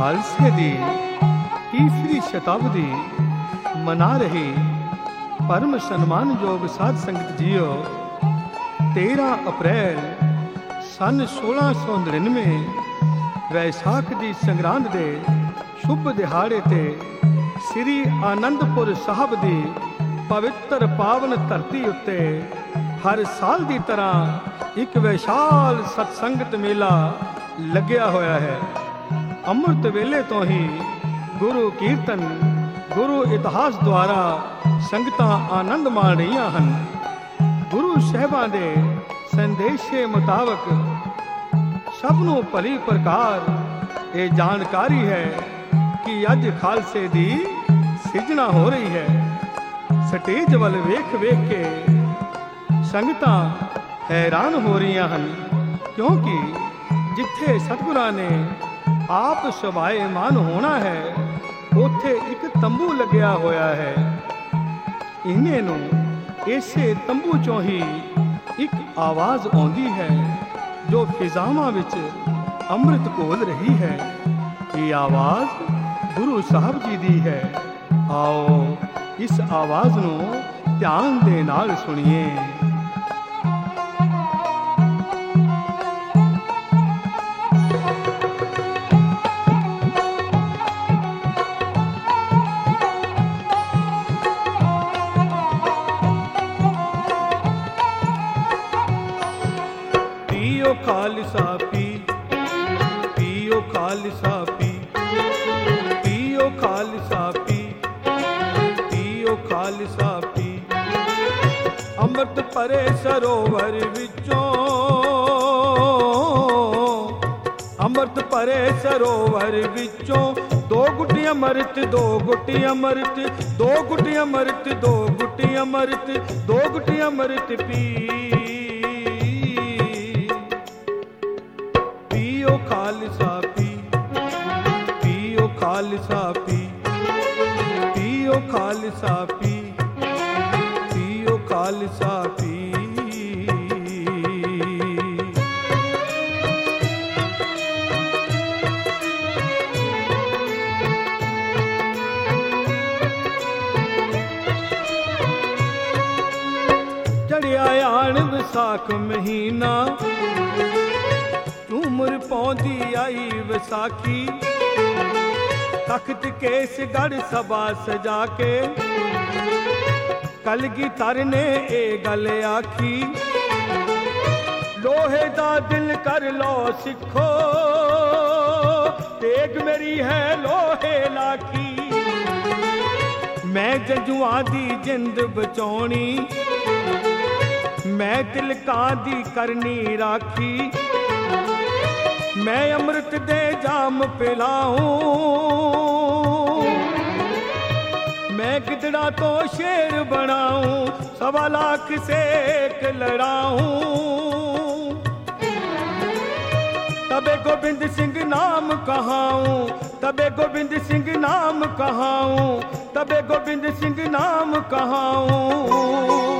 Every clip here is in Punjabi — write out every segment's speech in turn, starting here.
खालसे दी तीसरी शताब्दी मना रही परम सन्मानयोग साध संगत जीओ 13 अप्रैल सन 1699 वैसाख दी संगरांद दे शुभ दिहाड़े ते श्री आनंदपुर साहब दी पवित्र पावन धरती उत्ते हर साल दी तरह एक विशाल सत्संगत मेला लग्या होया है। अमृत वेले तो ही गुरु कीर्तन गुरु इतिहास द्वारा संगतां आनंद माण रहीआं हन। गुरु साहिबां दे संदेशे मुताबक सबनों भली प्रकार ये जानकारी है कि अज खालसे दी सिरजना हो रही है। स्टेज वाल वेख वेख के संगतां हैरान हो रही हन, क्योंकि जिथे सतगुरां ने आप शोभायमान होना है उथे एक तंबू लग्या होया है। इन्हें नूं इसे तंबू चों ही एक आवाज आउंदी है जो फिजावां विच अमृत घोल रही है। ये आवाज गुरु साहब जी दी है। आओ इस आवाज नूं ध्यान दे नाल सुनिए। खालसा पी पियो खालसा पी पियो खालसा पी पियो खालसा पी अमृत परे सरोवर विचों अमृत परे सरोवर विचों दो गुटी अमृत दो गुटी अमृत दो गुटी अमृत दो गुटी अमृत दो गुटी अमृत पी खालसा पी पियो खालसा पी पियो खालसा पी पियो खालसा पी। चढ़िया आन विसाख महीना उम्र पौंदी आई विसाखी तख्त केसगढ़ सभा सजा के कलगीधर ने ए गल आखी लोहे दा दिल कर लो सिखो तेग मेरी है लोहे लाखी मैं जजुआं दी जिंद बचाउणी मैं तिलकां दी करनी राखी मैं अमृत दे जाम पिलाऊं मैं गिदड़ा तो शेर बनाऊं 1.25 लाख से एक लड़ाऊं तबे गोविंद सिंह नाम कहाऊं तबे गोविंद सिंह नाम कहाऊं तबे गोविंद सिंह नाम कहाऊं।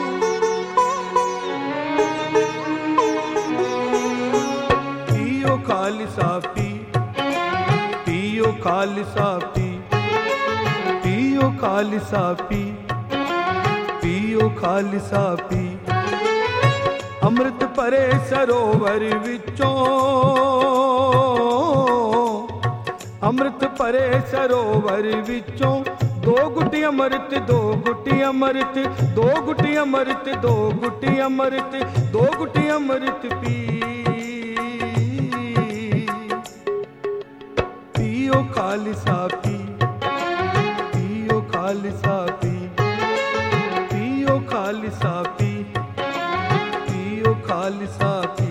खालसा पी पियो खालसा पी पियो खालसा पी पियो खालसा पी अमृत परे सरोवर विचों अमृत परे सरोवर विचों दो गुटी अमृत दो गुटी अमृत दो गुटी अमृत दो गुटी अमृत दो गुटी अमृत पी पियो खालसा पी पियो खालसा पी पियो खालसा पी पियो खालसा पी।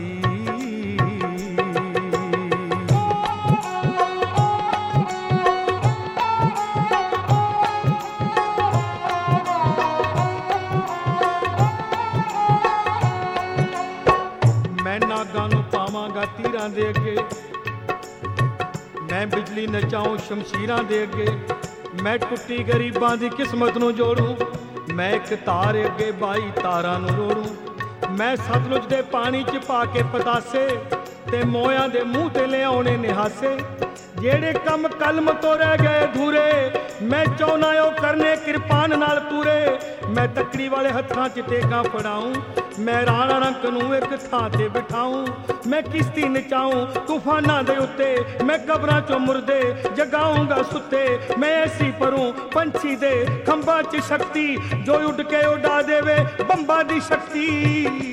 मैं नागां नूं पावांगा तीरां दे अगे मैं बिजली नचाऊं शमशीरां दे अगे मैं टुट्टी गरीबां दी किस्मत नूं जोड़ूं मैं एक तार अगे 22 तारां नूं रोड़ूं मैं सतलुज दे पानी च पा के पतासे ਤੇ ਮੋਇਆਂ ਦੇ ਮੂੰਹ ਤੇ ਲਿਆਉਣੇ ਨੇ ਹਾਸੇ। ਜਿਹੜੇ ਕੰਮ ਕਲਮ ਤੋਂ ਰਹਿ ਗਏ ਅਧੂਰੇ, ਮੈਂ ਚਾਹੁੰਦਾ ਉਹ ਕਰਨੇ ਕਿਰਪਾਨ ਨਾਲ ਪੂਰੇ। ਮੈਂ ਤੱਕੜੀ ਵਾਲੇ ਹੱਥਾਂ 'ਚ ਟੇਕਾਂ ਫੜਾਊਂ, ਮੈਂ ਰਾਣਾ ਰੰਕ ਨੂੰ ਇੱਕ ਥਾਂ ਤੇ ਬਿਠਾਊਂ। ਮੈਂ ਕਿਸ਼ਤੀ ਨਚਾਊਂ ਤੂਫਾਨਾਂ ਦੇ ਉੱਤੇ, ਮੈਂ ਕਬਰਾਂ 'ਚੋਂ ਮੁਰਦੇ ਜਗਾਊਂਗਾ ਸੁੱਤੇ। ਮੈਂ ਐਸੀ ਭਰੂੰ ਪੰਛੀ ਦੇ ਖੰਭਾਂ 'ਚ ਸ਼ਕਤੀ, ਜੋ ਉੱਡ ਕੇ ਉਡਾ ਦੇਵੇ ਬੰਬਾਂ ਦੀ ਸ਼ਕਤੀ।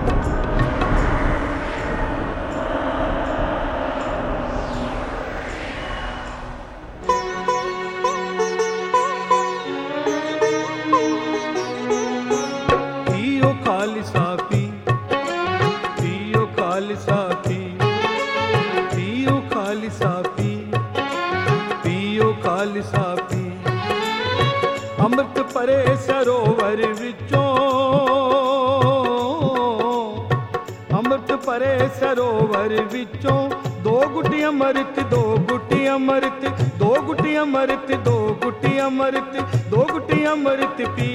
ਅੰਮ੍ਰਿਤ ਭਰੇ ਸਰੋਵਰ ਵਿੱਚੋਂ, ਅੰਮ੍ਰਿਤ ਭਰੇ ਸਰੋਵਰ ਵਿੱਚੋਂ, ਦੋ ਗੁੱਟੀ ਅੰਮ੍ਰਿਤ, ਦੋ ਗੁੱਟੀ ਅੰਮ੍ਰਿਤ, ਦੋ ਗੁੱਟੀ ਅੰਮ੍ਰਿਤ, ਦੋ ਗੁੱਟੀ ਅੰਮ੍ਰਿਤ, ਦੋ ਗੁੱਟੀ ਅੰਮ੍ਰਿਤ ਪੀ।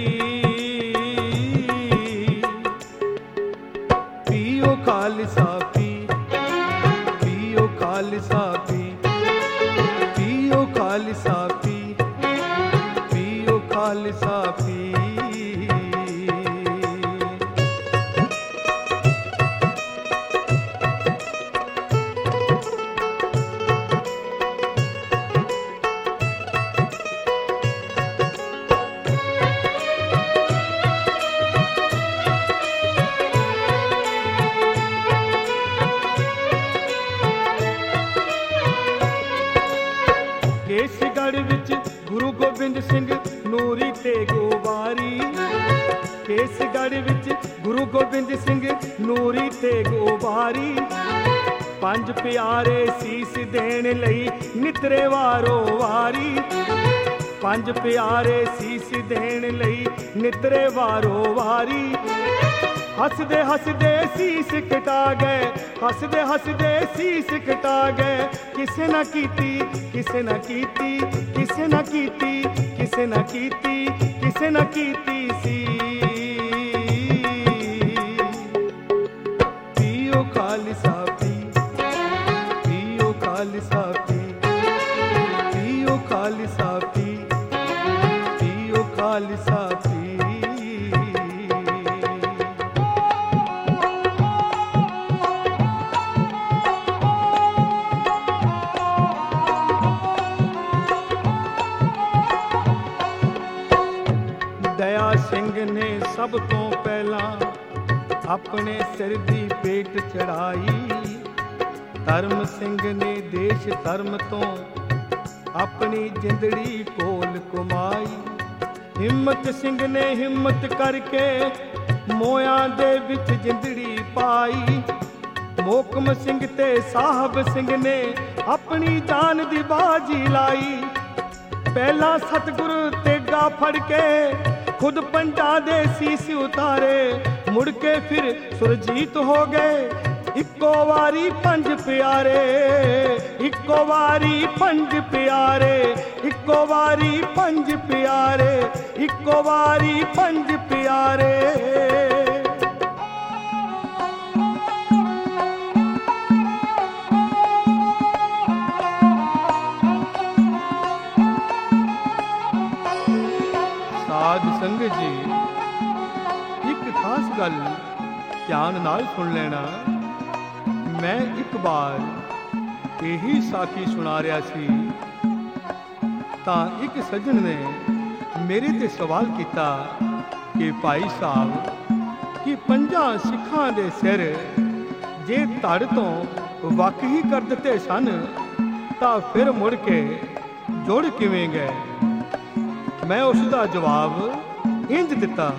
ਪੀਓ ਖਾਲਸਾ ਪੀ, ਪੀਓ ਖਾਲਸਾ ਪੀ, ਪੀਓ ਖਾਲਸਾ ਪੀ, ਪੀਓ ਖਾਲਸਾ ਪੀ। ਕੇਸਗੜ੍ਹ ਵਿੱਚ ਗੁਰੂ ਗੋਬਿੰਦ ਸਿੰਘ ਨੂਰੀ ਤੇ ਗੋਬਾਰੀ, ਕੇਸਗੜ੍ਹ ਵਿੱਚ ਗੁਰੂ ਗੋਬਿੰਦ ਸਿੰਘ ਨੂਰੀ ਤੇ ਗੋਬਾਰੀ। ਪੰਜ ਪਿਆਰੇ ਸੀਸ ਦੇਣ ਲਈ ਨਿਤਰੇ ਵਾਰੋ ਵਾਰੀ, ਪੰਜ ਪਿਆਰੇ ਸੀਸ ਦੇਣ ਲਈ ਨਿਤਰੇ ਵਾਰੋ ਵਾਰੀ। ਹੱਸਦੇ ਹੱਸਦੇ ਸੀਸ ਕਟਾ ਗਏ, ਹੱਸਦੇ ਹੱਸਦੇ ਸੀਸ ਕਟਾ ਗਏ। ਕਿਸੇ ਨਾ ਕੀਤੀ, ਕਿਸੇ ਨਾ ਕੀਤੀ, ਕਿਸੇ ਨਾ ਕੀਤੀ, ਕਿਸੇ ਨਾ ਕੀਤੀ, ਕਿਸੇ ਨਾ ਕੀਤੀ ਸੀ। ਪੀਓ ਖਾਲਸਾ ਪੀ, ਪੀਓ ਖਾਲਸਾ ਪੀ, ਪੀਓ ਖਾਲਸਾ ਪੀ, ਪੀਓ ਖਾਲਸਾ ਪੀ। ਦਇਆ ਸਿੰਘ ਨੇ ਸਭ ਤੋਂ ਪਹਿਲਾਂ ਆਪਣੇ ਸਿਰ ਦੀ ਭੇਟ ਚੜਾਈ। ਧਰਮ ਸਿੰਘ ਨੇ ਦੇਸ਼ ਧਰਮ ਤੋਂ ਆਪਣੀ ਜਿੰਦੜੀ ਕੋਲ ਕਮਾਈ। ਹਿੰਮਤ ਸਿੰਘ ਨੇ ਹਿੰਮਤ ਕਰਕੇ ਮੋਇਆਂ ਦੇ ਵਿੱਚ ਜਿੰਦੜੀ ਪਾਈ। ਮੋਕਮ ਸਿੰਘ ਤੇ ਸਾਹਿਬ ਸਿੰਘ ਨੇ ਆਪਣੀ ਜਾਨ ਦੀ ਬਾਜੀ ਲਾਈ। ਪਹਿਲਾਂ ਸਤਿਗੁਰੂ ਤੇਗਾ ਫੜ ਕੇ ਖੁਦ ਪੰਜਾਂ ਦੇ ਸੀਸ ਉਤਾਰੇ, ਮੁੜ ਕੇ ਫਿਰ ਸੁਰਜੀਤ ਹੋ ਗਏ ਇੱਕੋ ਵਾਰੀ ਪੰਜ ਪਿਆਰੇ। ਇੱਕੋ ਵਾਰੀ ਪੰਜ ਪਿਆਰੇ, ਇੱਕੋ ਵਾਰੀ ਪੰਜ ਪਿਆਰੇ, ਇੱਕੋ ਵਾਰੀ ਪੰਜ ਪਿਆਰੇ। ਸਾਧ ਸੰਗਤ ਜੀ, ਇੱਕ ਖਾਸ ਗੱਲ ਧਿਆਨ ਨਾਲ ਸੁਣ ਲੈਣਾ। ਮੈਂ ਇੱਕ ਵਾਰ ਇਹੀ ਸਾਖੀ ਸੁਣਾ ਰਿਹਾ ਸੀ ਤਾਂ ਇੱਕ ਸੱਜਣ ਨੇ ਮੇਰੇ ਤੇ ਸਵਾਲ ਕੀਤਾ ਕਿ ਭਾਈ ਸਾਹਿਬ, ਕਿ ਪੰਜਾਂ ਸਿੱਖਾਂ ਦੇ ਸਿਰ ਜੇ ਧੜ ਤੋਂ ਵੱਖ ਹੀ ਕਰ ਦਿੱਤੇ ਸਨ ਤਾਂ ਫਿਰ ਮੁੜ ਕੇ ਜੁੜ ਕਿਵੇਂ ਗਏ? ਮੈਂ ਉਸ ਦਾ ਜਵਾਬ ਇੰਜ ਦਿੱਤਾ,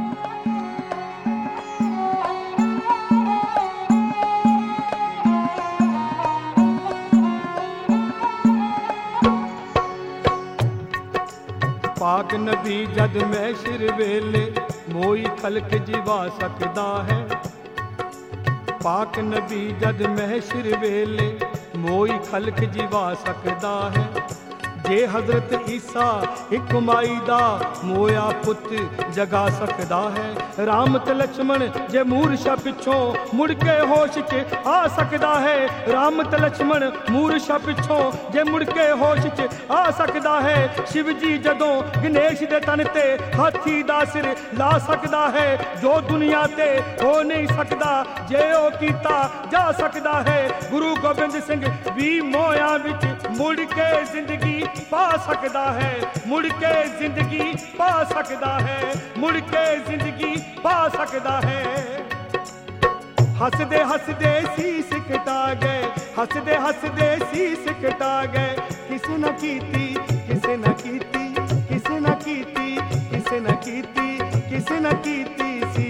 ਪਾਕ ਨਬੀ ਜਦ ਮਹਿਸ਼ਰ ਵੇਲੇ ਮੋਈ ਖਲਕ ਜਿਵਾ ਸਕਦਾ ਹੈ। ਪਾਕ ਨਬੀ ਜਦ ਮਹਿਸ਼ਰ ਵੇਲੇ ਮੋਈ ਖਲਕ ਜਿਵਾ ਸਕਦਾ ਹੈ। ਜੇ ਹਜ਼ਰਤ ਈਸਾ ਇੱਕ ਮਾਈ ਦਾ ਮੋਇਆ ਪੁੱਤ ਜਗਾ ਸਕਦਾ ਹੈ। ਰਾਮ ਤੇ ਲਛਮਣ ਜੇ ਮੂਰਛਾ ਪਿੱਛੋਂ ਮੁੜ ਕੇ ਹੋਸ਼ 'ਚ ਆ ਸਕਦਾ ਹੈ। ਰਾਮ ਤੇ ਲਛਮਣ ਮੂਰਛਾ ਪਿੱਛੋਂ ਜੇ ਮੁੜ ਕੇ ਹੋਸ਼ 'ਚ ਆ ਸਕਦਾ ਹੈ। ਸ਼ਿਵ ਜੀ ਜਦੋਂ ਗਣੇਸ਼ ਦੇ ਤਨ ਤੇ ਹਾਥੀ ਦਾ ਸਿਰ ਲਾ ਸਕਦਾ ਹੈ। ਜੋ ਦੁਨੀਆ ਤੇ ਹੋ ਨਹੀਂ ਸਕਦਾ ਜੇ ਉਹ ਕੀਤਾ ਜਾ ਸਕਦਾ ਹੈ। ਗੁਰੂ ਗੋਬਿੰਦ ਸਿੰਘ ਵੀ ਮੋਇਆਂ ਵਿੱਚ ਮੁੜ ਕੇ ਜ਼ਿੰਦਗੀ ਪਾ ਸਕਦਾ ਹੈ। ਮੁੜ ਕੇ ਜ਼ਿੰਦਗੀ ਪਾ ਸਕਦਾ ਹੈ। ਮੁੜ ਕੇ ਜ਼ਿੰਦਗੀ ਪਾ ਸਕਦਾ ਹੈ। ਹੱਸਦੇ ਹੱਸਦੇ ਸੀਸ ਕਟਾ ਗਏ, ਹੱਸਦੇ ਹੱਸਦੇ ਸੀਸ ਕਟਾ ਗਏ। ਕਿਸੇ ਨਾ ਕੀਤੀ, ਕਿਸੇ ਨਾ ਕੀਤੀ, ਕਿਸੇ ਨਾ ਕੀਤੀ, ਕਿਸੇ ਨਾ ਕੀਤੀ, ਕਿਸੇ ਨਾ ਕੀਤੀ ਸੀ।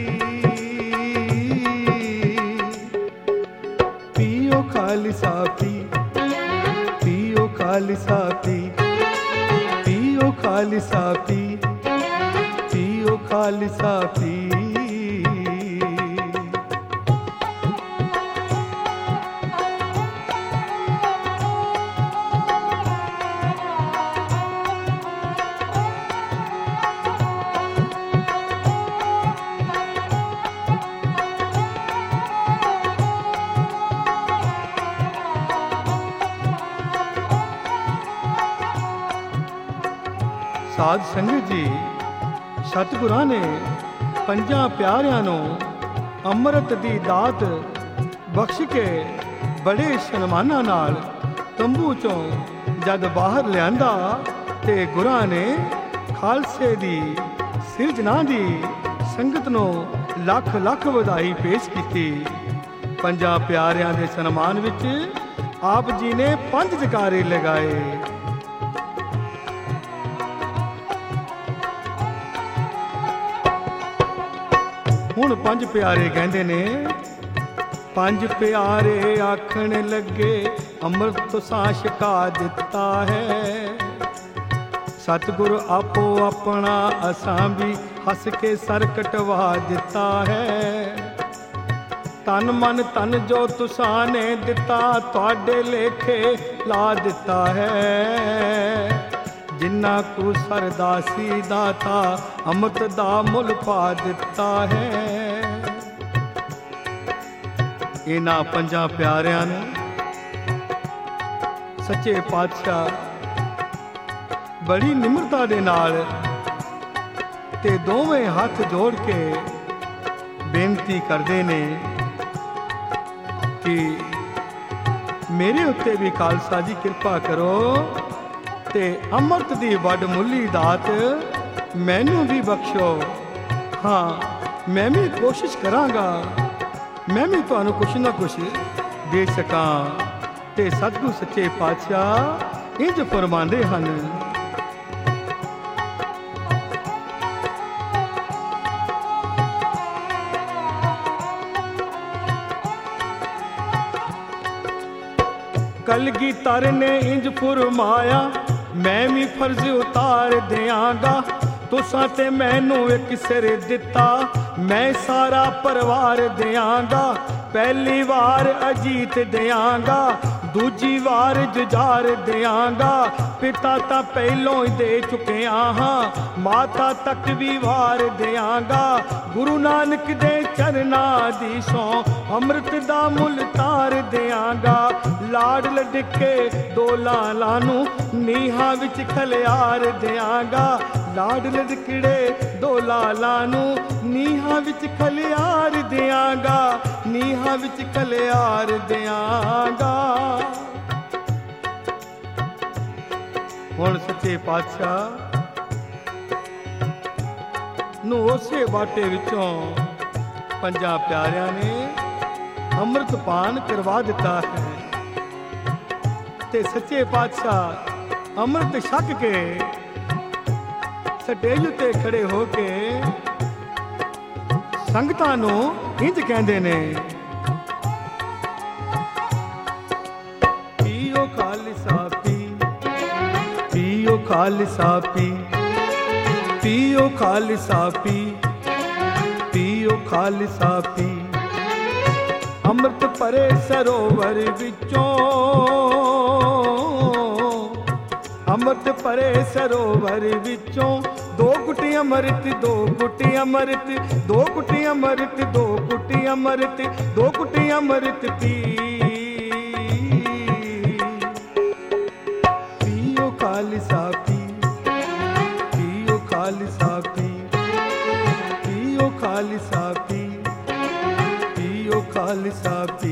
ਪੀਓ ਖਾਲਸਾ ਪੀ, ਪੀਓ ਖਾਲਸਾ ਪੀ, ਪੀਓ ਖਾਲਸਾ ਪੀ, ਪੀਓ ਖਾਲਸਾ ਪੀ। ਸਾਧ ਸੰਗਤ ਜੀ, ਸਤਿਗੁਰਾਂ ਨੇ ਪੰਜਾਂ ਪਿਆਰਿਆਂ ਨੂੰ ਅੰਮ੍ਰਿਤ ਦੀ ਦਾਤ ਬਖਸ਼ ਕੇ ਬੜੇ ਸਨਮਾਨਾਂ ਨਾਲ ਤੰਬੂ ਚੋਂ ਜਦ ਬਾਹਰ ਲਿਆਂਦਾ ਤੇ ਗੁਰਾਂ ਨੇ ਖਾਲਸੇ ਦੀ ਸਿਰਜਣਾ ਦੀ ਸੰਗਤ ਨੂੰ ਲੱਖ ਲੱਖ ਵਧਾਈ ਪੇਸ਼ ਕੀਤੀ। ਪੰਜਾਂ ਪਿਆਰਿਆਂ ਦੇ ਸਨਮਾਨ ਵਿੱਚ ਆਪ ਜੀ ਨੇ 5 ਜੈਕਾਰੇ ਲਗਾਏ। ਹੁਣ 5 ਪਿਆਰੇ ਕਹਿੰਦੇ ਨੇ, 5 ਪਿਆਰੇ ਆਖਣ ਲੱਗੇ ਅੰਮ੍ਰਿਤ ਤੁਸਾਂ ਛਕਾ ਦਿੱਤਾ ਹੈ। ਸਤਿਗੁਰ ਆਪੋ ਆਪਣਾ ਅਸਾਂ ਵੀ ਹੱਸ ਕੇ ਸਰ ਕਟਵਾ ਦਿੱਤਾ ਹੈ। ਤਨ ਮਨ ਧਨ ਜੋ ਤੁਸਾਂ ਨੇ ਦਿੱਤਾ ਤੁਹਾਡੇ ਲੇਖੇ ਲਾ ਦਿੱਤਾ ਹੈ। ਜਿੰਨਾ ਕੁ ਸਰਦਾਸੀ ਦਾਤਾ ਅੰਮ੍ਰਿਤ ਦਾ ਮੁੱਲ ਪਾ ਦਿੱਤਾ ਹੈ। ਇਹਨਾਂ ਪੰਜਾਂ ਪਿਆਰਿਆਂ ਨੂੰ ਸੱਚੇ ਪਾਤਸ਼ਾਹ ਬੜੀ ਨਿਮਰਤਾ ਦੇ ਨਾਲ ਤੇ ਦੋਵੇਂ ਹੱਥ ਜੋੜ ਕੇ ਬੇਨਤੀ ਕਰਦੇ ਨੇ ਕਿ ਮੇਰੇ ਉੱਤੇ ਵੀ ਖਾਲਸਾ ਜੀ ਕਿਰਪਾ ਕਰੋ ਤੇ ਅੰਮ੍ਰਿਤ ਦੀ ਵੱਡ ਮੁੱਲੀ ਦਾਤ ਮੈਨੂੰ ਵੀ ਬਖਸ਼ੋ। ਹਾਂ, ਮੈਂ ਵੀ ਕੋਸ਼ਿਸ਼ ਕਰਾਂਗਾ ਮੈਂ ਵੀ ਤੁਹਾਨੂੰ ਕੁਛ ਨਾ ਕੁਛ ਦੇ ਸਕਾਂ। ਤੇ ਸਤਿਗੁਰੂ ਸੱਚੇ ਪਾਤਸ਼ਾਹ ਇੰਜ ਫਰਮਾਉਂਦੇ ਹਨ, ਕਲਗੀਧਰ ਨੇ ਇੰਜ ਫਰਮਾਇਆ ਮੈਂ ਵੀ ਫਰਜ਼ ਉਤਾਰ ਦਿਆਂਗਾ। ਤੁਸਾਂ ਤੇ ਮੈਨੂੰ ਇੱਕ ਸਿਰ ਦਿੱਤਾ ਮੈਂ ਸਾਰਾ ਪਰਿਵਾਰ ਦਿਆਂਗਾ। ਪਹਿਲੀ ਵਾਰ ਅਜੀਤ ਦਿਆਂਗਾ, ਦੂਜੀ ਵਾਰ ਜੁਝਾਰ ਦਿਆਂਗਾ। ਪਿਤਾ ਤਾਂ ਪਹਿਲੋਂ ਹੀ ਦੇ ਚੁੱਕਿਆ ਹਾਂ, ਮਾਤਾ ਤੱਕ ਵੀ ਵਾਰ ਦਿਆਂਗਾ। ਗੁਰੂ ਨਾਨਕ ਦੇ ਚਰਨਾਂ ਦੀ ਸੌ ਅੰਮ੍ਰਿਤ ਦਾ ਮੁੱਲ ਤਾਰ ਦਿਆਂਗਾ। ਲਾੜ ਲਡਕੇ 2 ਲਾਲਾਂ ਨੂੰ ਨੀਹਾਂ ਵਿੱਚ ਖਲਿਆਰ ਦਿਆਂਗਾ। ਲਾੜ ਲਡਕੜੇ 2 ਲਾਲਾਂ ਨੂੰ ਨੀਹਾਂ ਵਿੱਚ ਖਲਿਆਰ ਦਿਆਂਗਾ। ਨੀਹਾਂ ਵਿੱਚ ਖਲਿਆਰ ਦਿਆਂਗਾ। ਹੁਣ ਸੱਚੇ ਪਾਤਸ਼ਾਹ ਨੂੰ ਉਸੇ ਬਾਟੇ ਵਿੱਚੋਂ ਪੰਜਾਂ ਪਿਆਰਿਆਂ ਨੇ ਅੰਮ੍ਰਿਤ ਪਾਨ ਕਰਵਾ ਦਿੱਤਾ ਹੈ। ਤੇ ਸੱਚੇ ਪਾਤਸ਼ਾਹ ਅੰਮ੍ਰਿਤ ਛਕ ਕੇ ਸਟੇਜ ਉੱਤੇ ਖੜੇ ਹੋ ਕੇ ਸੰਗਤਾਂ ਨੂੰ ਇੰਜ ਕਹਿੰਦੇ ਨੇ, ਪੀਓ ਖਾਲਸਾ ਪੀ, ਪੀਓ ਖਾਲਸਾ ਪੀ, ਪੀਓ ਖਾਲਸਾ ਪੀ, ਪੀਓ ਖਾਲਸਾ ਪੀ। ਅੰਮ੍ਰਿਤ ਭਰੇ ਸਰੋਵਰ ਵਿੱਚੋਂ, ਅੰਮ੍ਰਿਤ ਭਰੇ ਸਰੋਵਰ ਵਿੱਚੋਂ ਦੋ ਗੁੱਟੀ ਅੰਮ੍ਰਿਤ, ਦੋ ਗੁੱਟੀ ਅੰਮ੍ਰਿਤ, ਦੋ ਗੁੱਟੀ ਅੰਮ੍ਰਿਤ, ਦੋ ਗੁੱਟੀ ਅੰਮ੍ਰਿਤ, ਦੋ ਗੁੱਟੀ ਅੰਮ੍ਰਿਤ ਪੀ। ਪੀਓ ਖਾਲਸਾ ਪੀ, ਪੀਓ ਖਾਲਸਾ ਪੀ, ਪੀਓ ਖਾਲਸਾ ਪੀ, ਪੀਓ ਖਾਲਸਾ ਪੀ।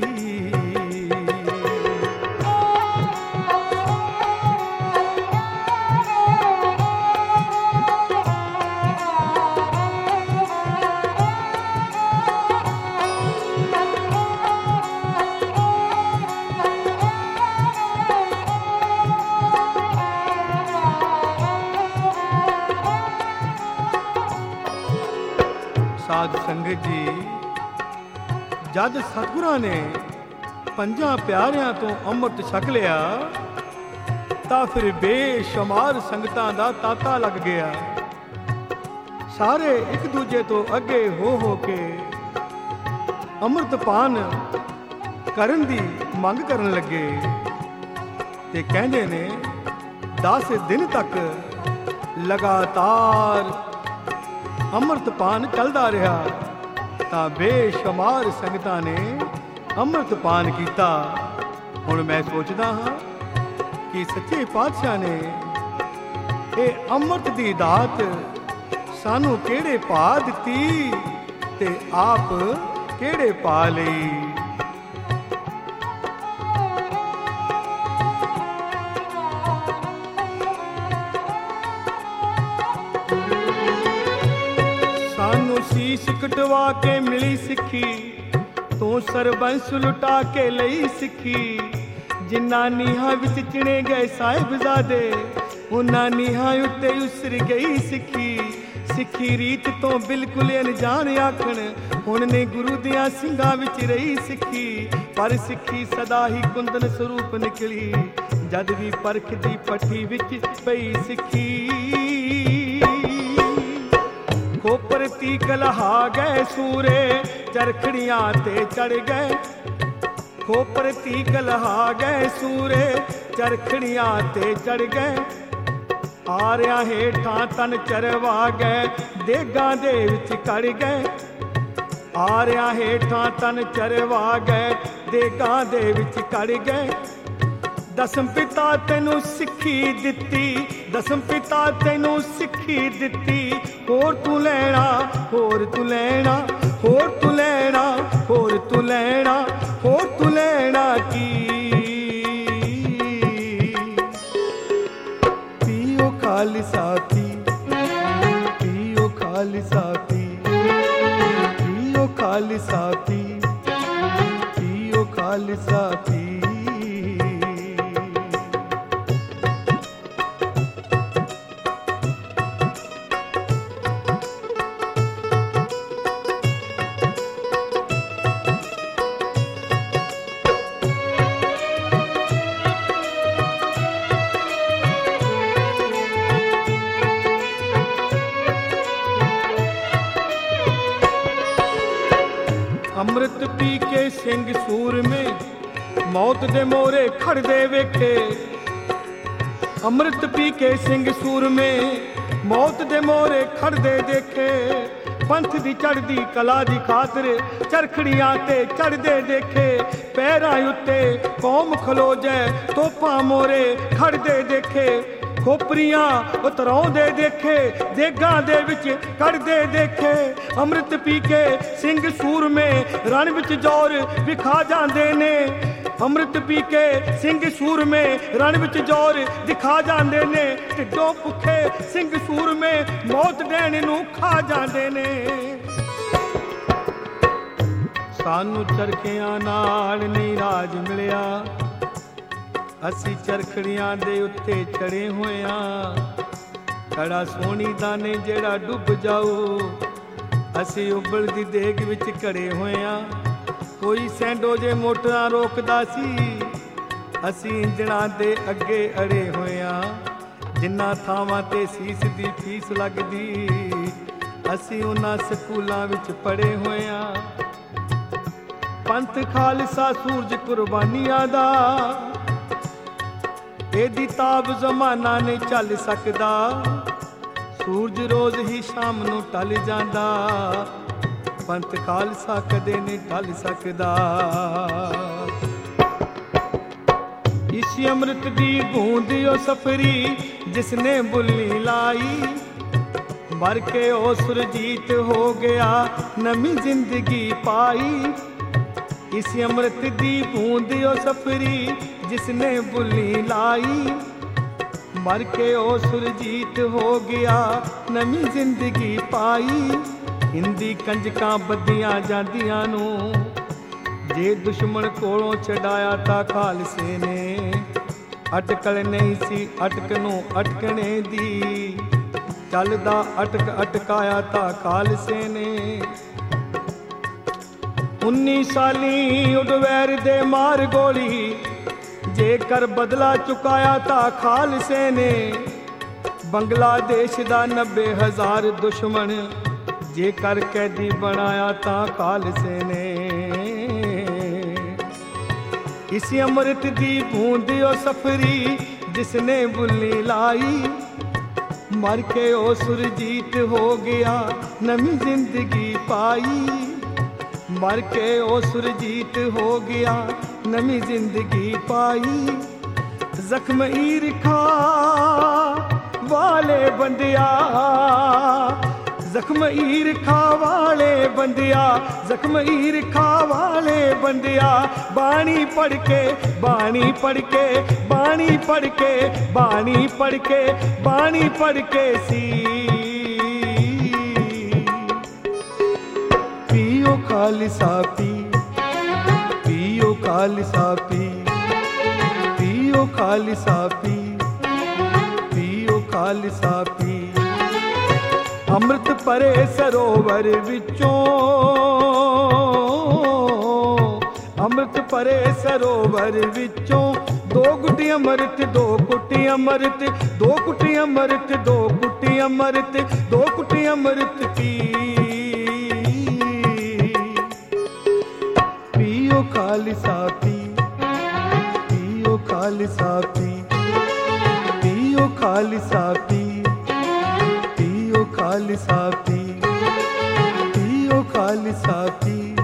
ਸਾਧ ਸੰਗਤ ਜੀ, ਜਦ ਸਤਿਗੁਰਾਂ ਨੇ ਪੰਜਾਂ ਪਿਆਰਿਆਂ ਤੋਂ ਅੰਮ੍ਰਿਤ ਛਕ ਲਿਆ ਤਾਂ ਫਿਰ ਬੇਸ਼ੁਮਾਰ ਸੰਗਤਾਂ ਦਾ ਤਾਂਤਾ ਲੱਗ ਗਿਆ। ਸਾਰੇ ਇੱਕ ਦੂਜੇ ਤੋਂ ਅੱਗੇ ਹੋ ਕੇ ਅੰਮ੍ਰਿਤ ਪਾਨ ਕਰਨ ਦੀ ਮੰਗ ਕਰਨ ਲੱਗੇ ਤੇ ਕਹਿੰਦੇ ਨੇ 10 ਦਿਨ ਤੱਕ ਲਗਾਤਾਰ ਅੰਮ੍ਰਿਤਪਾਨ ਚੱਲਦਾ ਰਿਹਾ ਤਾਂ ਬੇਸ਼ੁਮਾਰ ਸੰਗਤਾਂ ਨੇ ਅੰਮ੍ਰਿਤਪਾਨ ਕੀਤਾ। ਹੁਣ ਮੈਂ ਸੋਚਦਾ ਹਾਂ ਕਿ ਸੱਚੇ ਪਾਤਸ਼ਾਹ ਨੇ ਇਹ ਅੰਮ੍ਰਿਤ ਦੀ ਦਾਤ ਸਾਨੂੰ ਕਿਹੜੇ ਪਾ ਦਿੱਤੀ ਤੇ ਆਪ ਕਿਹੜੇ ਪਾ ਲਈ। ਸੀਸ ਕਟਵਾ ਕੇ ਮਿਲੀ ਸਿੱਖੀ, ਤੂੰ ਸਰਬੰਸ ਲੁਟਾ ਕੇ ਲਈ ਸਿੱਖੀ। ਜਿਨ੍ਹਾਂ ਨੀਹਾਂ ਵਿੱਚ ਚਿਣੇ ਗਏ ਸਾਹਿਬਜ਼ਾਦੇ, ਉਹਨਾਂ ਨੀਹਾਂ ਉੱਤੇ ਉਸਰ ਗਈ ਸਿੱਖੀ। ਸਿੱਖੀ ਰੀਤ ਤੋਂ ਬਿਲਕੁਲ ਅਣਜਾਣ ਆਖਣ, ਹੁਣ ਨੇ ਗੁਰੂ ਦਿਆਂ ਸਿੰਘਾਂ ਵਿੱਚ ਰਹੀ ਸਿੱਖੀ। ਪਰ ਸਿੱਖੀ ਸਦਾ ਹੀ ਕੁੰਦਨ ਸਰੂਪ ਨਿਕਲੀ, ਜਦ ਵੀ ਪਰਖ ਦੀ ਪੱਠੀ ਵਿੱਚ ਪਈ ਸਿੱਖੀ। ਖੋਪਰ ਤੀਕ ਲਹਾ ਗਏ ਸੂਰੇ, ਚਰਖੜੀਆਂ ਤੇ ਚੜ ਗਏ। ਖੋਪਰ ਤੀਕ ਲਹਾ ਗਏ ਸੂਰੇ, ਚਰਖੜੀਆਂ ਤੇ ਚੜ ਗਏ। ਆਰਿਆਂ ਹੇਠਾਂ ਤਨ ਚਰਵਾ ਗਏ, ਦੇਗਾਂ ਦੇ ਵਿੱਚ ਕੜ ਗਏ। ਆਰਿਆਂ ਹੇਠਾਂ ਤਨ ਚਰਵਾ ਗਏ, ਦੇਗਾਂ ਦੇ ਵਿੱਚ ਕੜ ਗਏ। ਦਸਮ ਪਿਤਾ ਤੈਨੂੰ ਸਿੱਖੀ ਦਿੱਤੀ, ਦਸਮ ਪਿਤਾ ਤੈਨੂੰ ਸਿੱਖੀ ਦਿੱਤੀ। ਹੋਰ ਤੂੰ ਲੈਣਾ, ਹੋਰ ਤੂੰ ਲੈਣਾ, ਹੋਰ ਤੂੰ ਲੈਣਾ, ਹੋਰ ਤੂੰ ਲੈਣਾ, ਹੋਰ ਤੂੰ ਲੈਣਾ ਕੀ। ਪੀਓ ਖਾਲਸਾ ਪੀ, ਪੀਓ ਖਾਲਸਾ ਪੀ, ਪੀਓ ਖਾਲਸਾ ਪੀ, ਪੀਓ ਖਾਲਸਾ ਪੀ। ਅੰਮ੍ਰਿਤ ਪੀ ਕੇ ਸਿੰਘ ਸੂਰਮੇ ਮੌਤ ਦੇ ਮੋਹਰੇ ਖੜਦੇ ਵੇਖੇ। ਅੰਮ੍ਰਿਤ ਪੀ ਕੇ ਸਿੰਘ ਸੂਰਮੇ ਮੌਤ ਦੇ ਮੋਹਰੇ ਖੜਦੇ ਦੇਖੇ। ਪੰਥ ਦੀ ਚੜ੍ਹਦੀ ਕਲਾ ਦੀ ਖਾਤਰ ਚਰਖੜੀਆਂ ਤੇ ਚੜ੍ਹਦੇ ਦੇਖੇ। ਪੈਰਾਂ ਉੱਤੇ ਕੌਮ ਖਲੋ ਜੈ, ਤੋਪਾਂ ਮੋਹਰੇ ਖੜਦੇ ਦੇਖੇ। ਖੋਪਰੀਆਂ ਉਤਰਾਉਂਦੇ ਦੇਖੇ, ਦੇਗਾਂ ਦੇ ਵਿੱਚ ਕੱਢਦੇ ਦੇਖੇ। ਅੰਮ੍ਰਿਤ ਪੀ ਕੇ ਸਿੰਘ ਸੂਰਮੇ ਰਣ ਵਿੱਚ ਜ਼ੋਰ ਵਿਖਾ ਜਾਂਦੇ ਨੇ। ਅੰਮ੍ਰਿਤ ਪੀ ਕੇ ਸਿੰਘ ਸੂਰਮੇ ਰਣ ਵਿੱਚ ਜ਼ੋਰ ਦਿਖਾ ਜਾਂਦੇ ਨੇ। ਢਿੱਡੋਂ ਭੁੱਖੇ ਸਿੰਘ ਸੂਰਮੇ ਮੌਤ ਦੇਣ ਨੂੰ ਖਾ ਜਾਂਦੇ ਨੇ। ਸਾਨੂੰ ਚਰਖਿਆਂ ਨਾਲ ਨਹੀਂ ਰਾਜ ਮਿਲਿਆ, ਅਸੀਂ ਚਰਖੜੀਆਂ ਦੇ ਉੱਤੇ ਚੜੇ ਹੋਇਆਂ। ਕੜਾ ਸੋਹਣੀ ਦਾਨੇ ਜਿਹੜਾ ਡੁੱਬ ਜਾਊ, ਅਸੀਂ ਉਬਲਦੀ ਦੇਗ ਵਿੱਚ ਘੜੇ ਹੋਇਆਂ। ਕੋਈ ਸੈਂਡੋ ਜੇ ਮੋਟਰਾਂ ਰੋਕਦਾ ਸੀ, ਅਸੀਂ ਇੰਜਣਾਂ ਦੇ ਅੱਗੇ ਅੜੇ ਹੋਇਆਂ। ਜਿੰਨਾ ਥਾਵਾਂ ਤੇ ਸੀਸ ਦੀ ਫੀਸ ਲੱਗਦੀ, ਅਸੀਂ ਉਹਨਾਂ ਸਕੂਲਾਂ ਵਿੱਚ ਪੜ੍ਹੇ ਹੋਇਆਂ। ਪੰਥ ਖਾਲਸਾ ਸੂਰਜ ਕੁਰਬਾਨੀਆਂ ਦਾ, ਇਹਦੀ ਤਾਬ ਜ਼ਮਾਨਾ ਨਹੀਂ ਚੱਲ ਸਕਦਾ, ਸੂਰਜ ਰੋਜ਼ ਹੀ ਸ਼ਾਮ ਨੂੰ ਢਲ ਜਾਂਦਾ, ਪੰਥ ਖਾਲਸਾ ਕਦੇ ਨਹੀਂ ਢਲ ਸਕਦਾ। ਇਸ ਅੰਮ੍ਰਿਤ ਦੀ ਬੂੰਦ ਉਹ ਸਫਰੀ ਜਿਸਨੇ ਬੁੱਲੀ ਲਾਈ, ਮਰ ਕੇ ਉਹ ਸੁਰਜੀਤ ਹੋ ਗਿਆ ਨਵੀਂ ਜ਼ਿੰਦਗੀ ਪਾਈ। ਇਸ ਅੰਮ੍ਰਿਤ ਦੀ ਬੂੰਦ ਉਹ ਸਫਰੀ ਜਿਸਨੇ ਬੁੱਲੀ ਲਾਈ, ਮਰ ਕੇ ਉਹ ਸੁਰਜੀਤ ਹੋ ਗਿਆ ਨਵੀਂ ਜ਼ਿੰਦਗੀ ਪਾਈ। ਹਿੰਦੀ ਕੰਜਕਾਂ ਬੱਧੀਆਂ ਜਾਂਦੀਆਂ ਨੂੰ ਜੇ ਦੁਸ਼ਮਣ ਕੋਲੋਂ ਛਡਾਇਆ ਤਾਂ ਖਾਲਸੇ ਨੇ, ਅਟਕਲ ਨਹੀਂ ਸੀ ਅਟਕ ਨੂੰ ਅਟਕਣੇ ਦੀ, ਚੱਲਦਾ ਅਟਕ ਅਟਕਾਇਆ ਤਾਂ ਖਾਲਸੇ ਨੇ। 19 ਸਾਲੀ ਉਡਵੈਰ ਦੇ ਮਾਰ ਗੋਲੀ, ਜੇਕਰ ਬਦਲਾ ਚੁਕਾਇਆ ਤਾਂ ਖਾਲਸੇ ਨੇ। ਬੰਗਲਾਦੇਸ਼ ਦਾ 90,000 ਦੁਸ਼ਮਣ ਜੇਕਰ ਕੈਦੀ ਬਣਾਇਆ ਤਾਂ ਖਾਲਸੇ ਨੇ। ਇਸ ਅੰਮ੍ਰਿਤ ਦੀ ਬੂੰਦ ਉਹ ਸਫਰੀ ਜਿਸਨੇ ਬੁੱਲੀ ਲਾਈ, ਮਰ ਕੇ ਉਹ ਸੁਰਜੀਤ ਹੋ ਗਿਆ ਨਵੀਂ ਜ਼ਿੰਦਗੀ ਪਾਈ। ਮਰ ਕੇ ਉਹ ਸੁਰਜੀਤ ਹੋ ਗਿਆ ਨਵੀਂ ਜ਼ਿੰਦਗੀ ਪਾਈ। ਜ਼ਖਮ ਈਰਖਾ ਵਾਲੇ ਬੰਦਿਆ, ਜ਼ਖਮ ਈਰਖਾ ਵਾਲੇ ਬੰਦਿਆ, ਜ਼ਖਮ ਈਰਖਾ ਵਾਲੇ ਬੰਦਿਆ, ਬਾਣੀ ਪੜ੍ਹ ਕੇ ਬਾਣੀ ਪੜ੍ਹ ਕੇ ਬਾਣੀ ਪੜ੍ਹ ਕੇ ਬਾਣੀ ਪੜ੍ਹ ਕੇ ਬਾਣੀ ਪੜ੍ਹ ਕੇ ਸੀ। ਪੀਓ ਖਾਲਸਾ ਪੀ, ਪੀਓ ਖਾਲਸਾ ਪੀ, ਪੀਓ ਖਾਲਸਾ ਪੀ, ਪੀਓ ਖਾਲਸਾ ਪੀ। ਅੰਮ੍ਰਿਤ ਭਰੇ ਸਰੋਵਰ ਵਿੱਚੋਂ, ਅੰਮ੍ਰਿਤ ਭਰੇ ਸਰੋਵਰ ਵਿੱਚੋਂ, ਦੋ ਗੁੱਟੀ ਅੰਮ੍ਰਿਤ, ਦੋ ਗੁੱਟੀ ਅੰਮ੍ਰਿਤ, ਦੋ ਗੁੱਟੀ ਅੰਮ੍ਰਿਤ, ਦੋ ਗੁੱਟੀ ਅੰਮ੍ਰਿਤ, ਦੋ ਗੁੱਟੀ ਅੰਮ੍ਰਿਤ ਪੀ। ਪੀਓ ਖਾਲਸਾ ਪੀ, ਪੀਓ ਖਾਲਸਾ ਪੀ, ਪੀਓ ਖਾਲਸਾ ਪੀ, ਪੀਓ ਖਾਲਸਾ ਪੀ, ਪੀਓ ਖਾਲਸਾ ਪੀ।